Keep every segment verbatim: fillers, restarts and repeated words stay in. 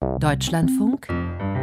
Deutschlandfunk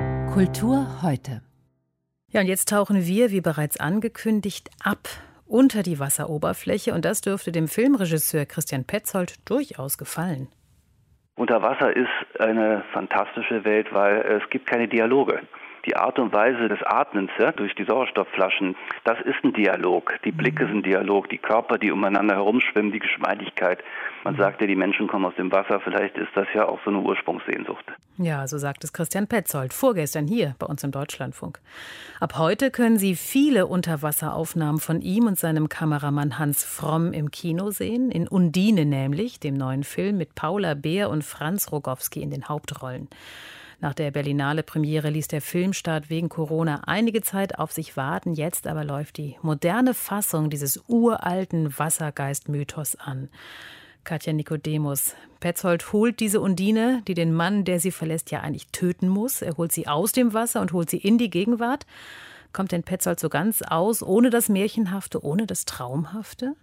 Kultur heute. Ja, und jetzt tauchen wir, wie bereits angekündigt, ab unter die Wasseroberfläche. Und das dürfte dem Filmregisseur Christian Petzold durchaus gefallen. Unter Wasser ist eine fantastische Welt, weil es gibt keine Dialoge. Die Art und Weise des Atmens, ja, durch die Sauerstoffflaschen, das ist ein Dialog. Die Blicke sind ein Dialog, die Körper, die umeinander herumschwimmen, die Geschmeidigkeit. Man sagt ja, die Menschen kommen aus dem Wasser. Vielleicht ist das ja auch so eine Ursprungssehnsucht. Ja, so sagt es Christian Petzold, vorgestern hier bei uns im Deutschlandfunk. Ab heute können Sie viele Unterwasseraufnahmen von ihm und seinem Kameramann Hans Fromm im Kino sehen. In Undine nämlich, dem neuen Film mit Paula Beer und Franz Rogowski in den Hauptrollen. Nach der Berlinale Premiere ließ der Filmstart wegen Corona einige Zeit auf sich warten. Jetzt aber läuft die moderne Fassung dieses uralten Wassergeist-Mythos an. Katja Nikodemus, Petzold holt diese Undine, die den Mann, der sie verlässt, ja eigentlich töten muss. Er holt sie aus dem Wasser und holt sie in die Gegenwart. Kommt denn Petzold so ganz aus, ohne das Märchenhafte, ohne das Traumhafte?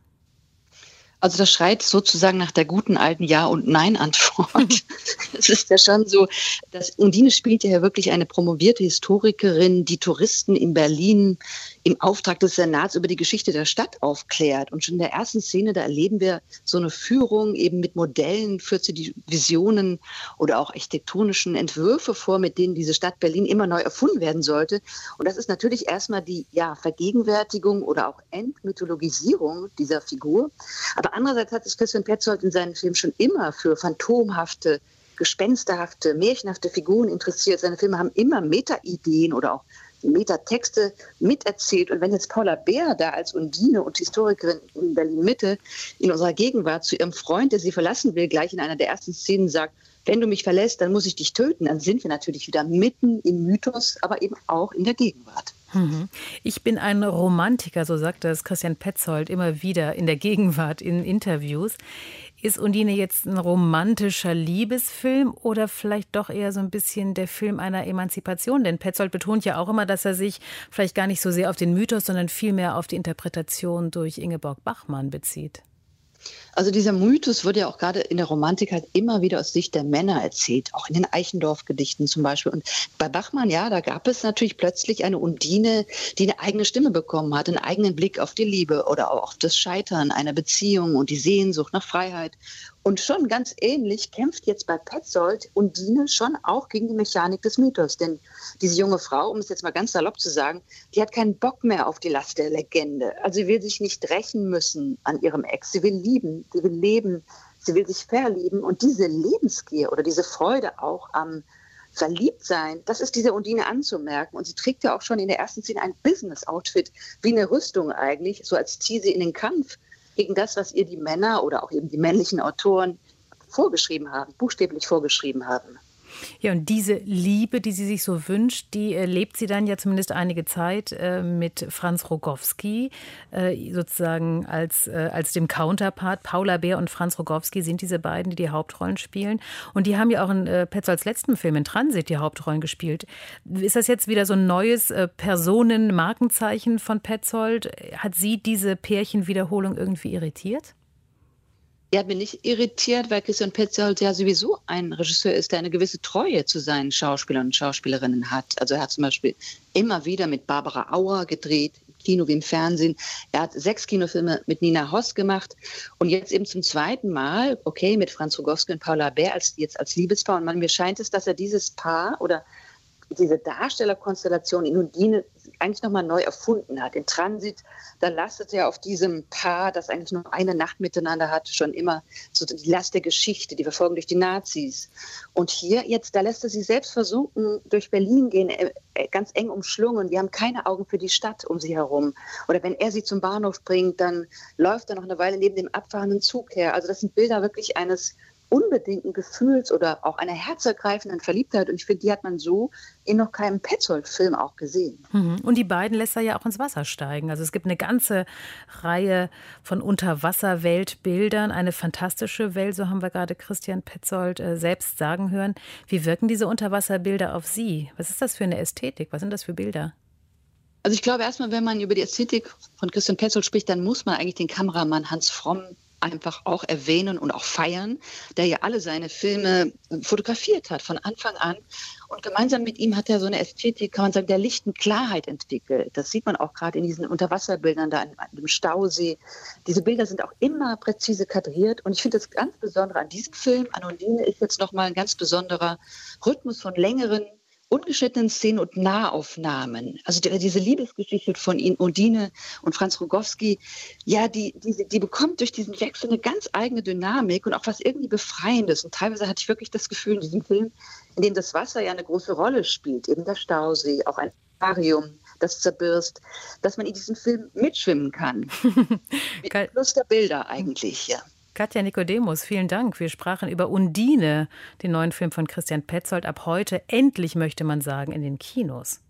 Also das schreit sozusagen nach der guten alten Ja- und Nein-Antwort. Es ist ja schon so, dass Undine spielt ja wirklich eine promovierte Historikerin, die Touristen in Berlin im Auftrag des Senats über die Geschichte der Stadt aufklärt. Und schon in der ersten Szene, da erleben wir so eine Führung eben mit Modellen, führt sie die Visionen oder auch architektonischen Entwürfe vor, mit denen diese Stadt Berlin immer neu erfunden werden sollte. Und das ist natürlich erstmal die ja, Vergegenwärtigung oder auch Entmythologisierung dieser Figur. Aber andererseits hat sich Christian Petzold in seinen Filmen schon immer für phantomhafte, gespensterhafte, märchenhafte Figuren interessiert. Seine Filme haben immer Meta-Ideen oder auch Metatexte miterzählt. Und wenn jetzt Paula Beer da als Undine und Historikerin in Berlin-Mitte in unserer Gegenwart zu ihrem Freund, der sie verlassen will, gleich in einer der ersten Szenen sagt, wenn du mich verlässt, dann muss ich dich töten, dann sind wir natürlich wieder mitten im Mythos, aber eben auch in der Gegenwart. Ich bin ein Romantiker, so sagt das Christian Petzold immer wieder in der Gegenwart in Interviews. Ist Undine jetzt ein romantischer Liebesfilm oder vielleicht doch eher so ein bisschen der Film einer Emanzipation? Denn Petzold betont ja auch immer, dass er sich vielleicht gar nicht so sehr auf den Mythos, sondern vielmehr auf die Interpretation durch Ingeborg Bachmann bezieht. Also dieser Mythos wird ja auch gerade in der Romantik halt immer wieder aus Sicht der Männer erzählt, auch in den Eichendorff-Gedichten zum Beispiel. Und bei Bachmann, ja, da gab es natürlich plötzlich eine Undine, die eine eigene Stimme bekommen hat, einen eigenen Blick auf die Liebe oder auch auf das Scheitern einer Beziehung und die Sehnsucht nach Freiheit. Und schon ganz ähnlich kämpft jetzt bei Petzold Undine schon auch gegen die Mechanik des Mythos. Denn diese junge Frau, um es jetzt mal ganz salopp zu sagen, die hat keinen Bock mehr auf die Last der Legende. Also sie will sich nicht rächen müssen an ihrem Ex. Sie will lieben, sie will leben, sie will sich verlieben. Und diese Lebensgier oder diese Freude auch am Verliebtsein, das ist dieser Undine anzumerken. Und sie trägt ja auch schon in der ersten Szene ein Business-Outfit, wie eine Rüstung eigentlich, so als ziehe sie in den Kampf gegen das, was ihr die Männer oder auch eben die männlichen Autoren vorgeschrieben haben, buchstäblich vorgeschrieben haben. Ja, und diese Liebe, die sie sich so wünscht, die äh, lebt sie dann ja zumindest einige Zeit äh, mit Franz Rogowski, äh, sozusagen als, äh, als dem Counterpart. Paula Beer und Franz Rogowski sind diese beiden, die die Hauptrollen spielen. Und die haben ja auch in äh, Petzolds letzten Film, in Transit, die Hauptrollen gespielt. Ist das jetzt wieder so ein neues äh, Personen-Markenzeichen von Petzold? Hat Sie diese Pärchenwiederholung irgendwie irritiert? Er hat mich nicht irritiert, weil Christian Petzold ja sowieso ein Regisseur ist, der eine gewisse Treue zu seinen Schauspielern und Schauspielerinnen hat. Also er hat zum Beispiel immer wieder mit Barbara Auer gedreht, im Kino wie im Fernsehen. Er hat sechs Kinofilme mit Nina Hoss gemacht und jetzt eben zum zweiten Mal, okay, mit Franz Rogowski und Paula Beer als, jetzt als Liebespaar. Und man, mir scheint es, dass er dieses Paar oder diese Darstellerkonstellation in Undine eigentlich nochmal neu erfunden hat. In Transit, da lastet er auf diesem Paar, das eigentlich nur eine Nacht miteinander hat, schon immer so die Last der Geschichte, die Verfolgung durch die Nazis. Und hier jetzt, da lässt er sie selbst versunken durch Berlin gehen, ganz eng umschlungen. Die haben keine Augen für die Stadt um sie herum. Oder wenn er sie zum Bahnhof bringt, dann läuft er noch eine Weile neben dem abfahrenden Zug her. Also das sind Bilder wirklich eines unbedingten Gefühls oder auch einer herzergreifenden Verliebtheit. Und ich finde, die hat man so in noch keinem Petzold-Film auch gesehen. Und die beiden lässt er ja auch ins Wasser steigen. Also es gibt eine ganze Reihe von Unterwasserweltbildern. Eine fantastische Welt, so haben wir gerade Christian Petzold äh, selbst sagen hören. Wie wirken diese Unterwasserbilder auf Sie? Was ist das für eine Ästhetik? Was sind das für Bilder? Also ich glaube erstmal, wenn man über die Ästhetik von Christian Petzold spricht, dann muss man eigentlich den Kameramann Hans Fromm einfach auch erwähnen und auch feiern, der ja alle seine Filme fotografiert hat von Anfang an. Und gemeinsam mit ihm hat er so eine Ästhetik, kann man sagen, der lichten Klarheit entwickelt. Das sieht man auch gerade in diesen Unterwasserbildern da im Stausee. Diese Bilder sind auch immer präzise kadriert. Und ich finde das ganz Besondere an diesem Film, an Undine, ist jetzt nochmal ein ganz besonderer Rhythmus von längeren, ungeschnittenen Szenen und Nahaufnahmen. Also die, diese Liebesgeschichte von ihnen, Undine und Franz Rogowski, ja, die, die, die bekommt durch diesen Wechsel eine ganz eigene Dynamik und auch was irgendwie Befreiendes. Und teilweise hatte ich wirklich das Gefühl in diesem Film, in dem das Wasser ja eine große Rolle spielt, eben der Stausee, auch ein Aquarium, das zerbirst, dass man in diesem Film mitschwimmen kann. Mit Plus der Bilder eigentlich, ja. Katja Nicodemus, vielen Dank. Wir sprachen über Undine, den neuen Film von Christian Petzold. Ab heute, endlich möchte man sagen, in den Kinos.